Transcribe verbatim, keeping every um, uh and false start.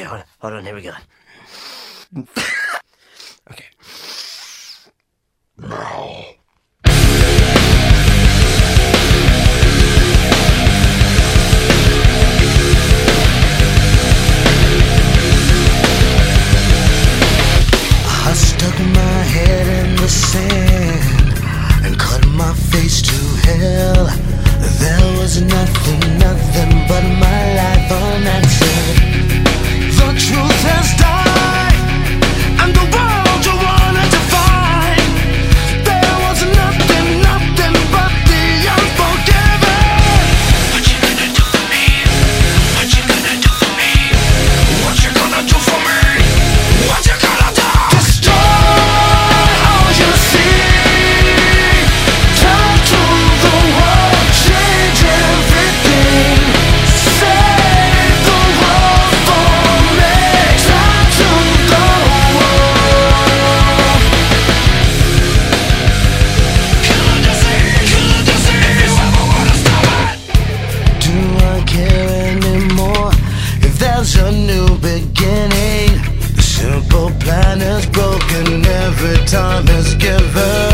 hold on, hold on, here we go. Okay. Now. I stuck my head in the sand and cut my face to hell. There was nothing, nothing but my life unanswered. The truth has died, and the world you wanted to find. There was nothing, nothing but the unforgiven. What you gonna do for me? What you gonna do for me? What you gonna do for me? What you gonna do? There's a new beginning. The simple plan is broken, every time is given.